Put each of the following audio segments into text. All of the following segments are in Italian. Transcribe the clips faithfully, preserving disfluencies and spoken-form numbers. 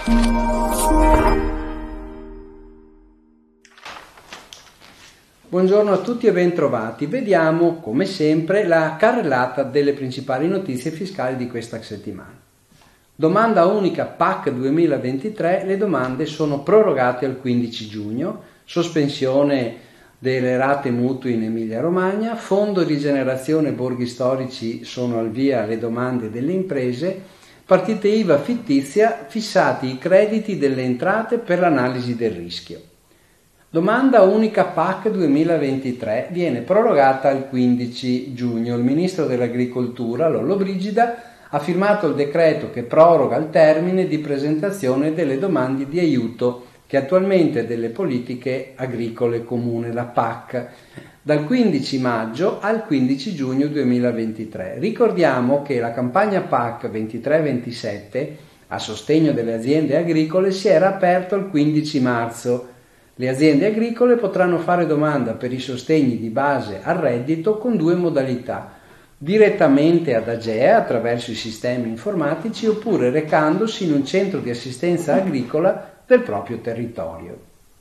Buongiorno a tutti e bentrovati. Vediamo, come sempre, la carrellata delle principali notizie fiscali di questa settimana. Domanda unica P A C duemilaventitré, le domande sono prorogate al quindici giugno, sospensione delle rate mutui in Emilia Romagna, fondo rigenerazione borghi storici, sono al via le domande delle imprese, partite I V A fittizia, fissati i crediti delle entrate per l'analisi del rischio. Domanda unica P A C duemilaventitré viene prorogata al quindici giugno. Il ministro dell'Agricoltura, Lollobrigida, ha firmato il decreto che proroga il termine di presentazione delle domande di aiuto che attualmente delle politiche agricole comune, la P A C, dal quindici maggio al quindici giugno duemilaventitré. Ricordiamo che la campagna P A C ventitré ventisette a sostegno delle aziende agricole si era aperta il quindici marzo. Le aziende agricole potranno fare domanda per i sostegni di base al reddito con due modalità: direttamente ad AGEA attraverso i sistemi informatici oppure recandosi in un centro di assistenza agricola del proprio territorio.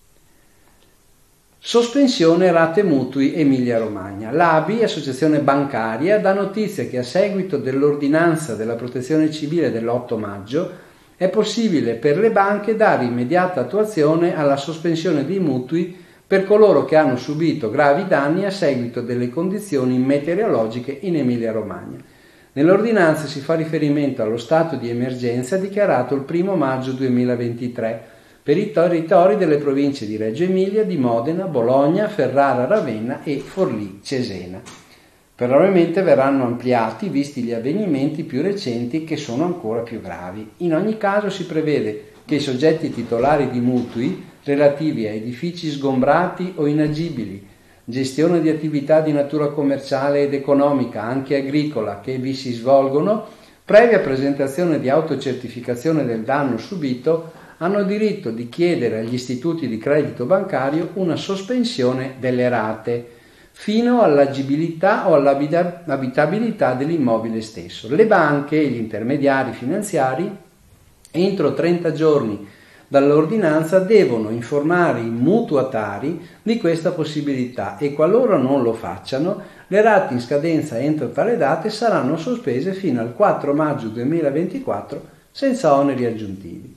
Sospensione rate mutui Emilia Romagna. L'A B I, Associazione Bancaria, dà notizia che a seguito dell'ordinanza della Protezione Civile dell'otto maggio è possibile per le banche dare immediata attuazione alla sospensione dei mutui per coloro che hanno subito gravi danni a seguito delle condizioni meteorologiche in Emilia Romagna. Nell'ordinanza si fa riferimento allo stato di emergenza dichiarato il primo maggio duemilaventitré per i territori delle province di Reggio Emilia, di Modena, Bologna, Ferrara, Ravenna e Forlì Cesena. Probabilmente verranno ampliati visti gli avvenimenti più recenti che sono ancora più gravi. In ogni caso si prevede che i soggetti titolari di mutui relativi a edifici sgombrati o inagibili, gestione di attività di natura commerciale ed economica, anche agricola, che vi si svolgono, previa presentazione di autocertificazione del danno subito, hanno diritto di chiedere agli istituti di credito bancario una sospensione delle rate fino all'agibilità o all'abitabilità dell'immobile stesso. Le banche e gli intermediari finanziari, entro trenta giorni dall'ordinanza, devono informare i mutuatari di questa possibilità e qualora non lo facciano, le rate in scadenza entro tale date saranno sospese fino al quattro maggio duemilaventiquattro senza oneri aggiuntivi.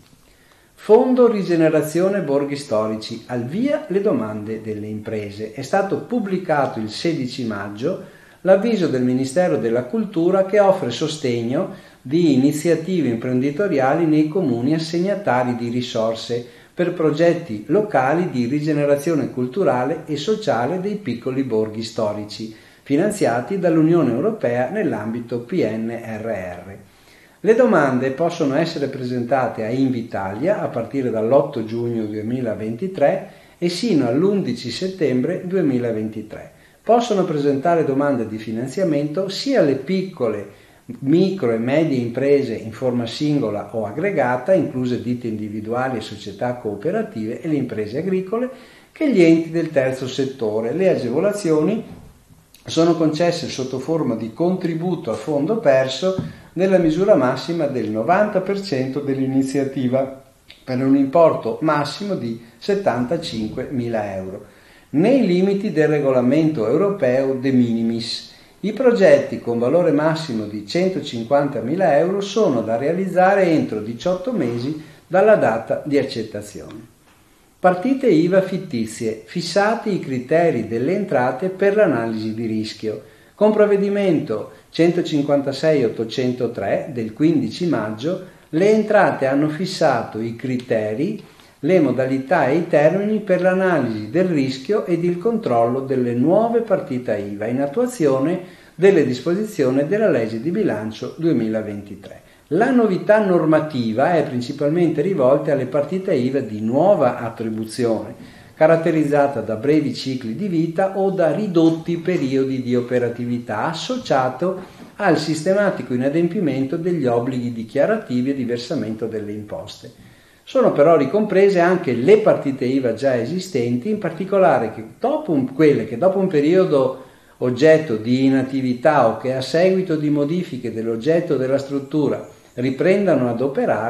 Fondo rigenerazione borghi storici, al via le domande delle imprese. È stato pubblicato il sedici maggio l'avviso del Ministero della Cultura che offre sostegno di iniziative imprenditoriali nei comuni assegnatari di risorse per progetti locali di rigenerazione culturale e sociale dei piccoli borghi storici, finanziati dall'Unione Europea nell'ambito P N R R. Le domande possono essere presentate a Invitalia a partire dall'otto giugno duemilaventitré e sino all'undici settembre duemilaventitré. Possono presentare domande di finanziamento sia le piccole, micro e medie imprese in forma singola o aggregata, incluse ditte individuali e società cooperative, e le imprese agricole, che gli enti del terzo settore. Le agevolazioni sono concesse sotto forma di contributo a fondo perso nella misura massima del novanta per cento dell'iniziativa, per un importo massimo di settantacinquemila euro, nei limiti del regolamento europeo de minimis. I progetti con valore massimo di centocinquantamila euro sono da realizzare entro diciotto mesi dalla data di accettazione. Partite I V A fittizie, fissati i criteri delle entrate per l'analisi di rischio. Con provvedimento centocinquantasei ottocentotre del quindici maggio, le entrate hanno fissato i criteri, le modalità e i termini per l'analisi del rischio ed il controllo delle nuove partite I V A in attuazione delle disposizioni della legge di bilancio duemilaventitré. La novità normativa è principalmente rivolta alle partite I V A di nuova attribuzione, caratterizzata da brevi cicli di vita o da ridotti periodi di operatività, associato al sistematico inadempimento degli obblighi dichiarativi e di versamento delle imposte. Sono però ricomprese anche le partite I V A già esistenti, in particolare che dopo un, quelle che dopo un periodo oggetto di inattività o che a seguito di modifiche dell'oggetto della struttura riprendano ad operare,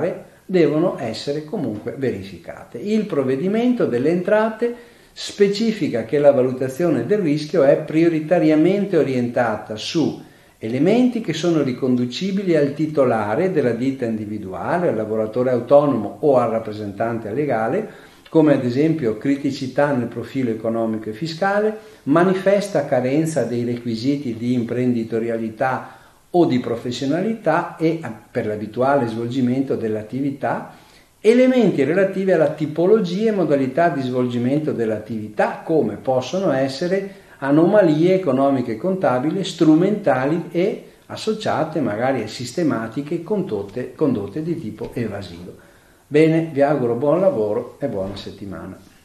devono essere comunque verificate. Il provvedimento delle entrate specifica che la valutazione del rischio è prioritariamente orientata su elementi che sono riconducibili al titolare della ditta individuale, al lavoratore autonomo o al rappresentante legale, come ad esempio criticità nel profilo economico e fiscale, manifesta carenza dei requisiti di imprenditorialità o di professionalità e per l'abituale svolgimento dell'attività, elementi relativi alla tipologia e modalità di svolgimento dell'attività, come possono essere anomalie economiche e contabili, strumentali e associate magari a sistematiche condotte, condotte di tipo evasivo. Bene, vi auguro buon lavoro e buona settimana.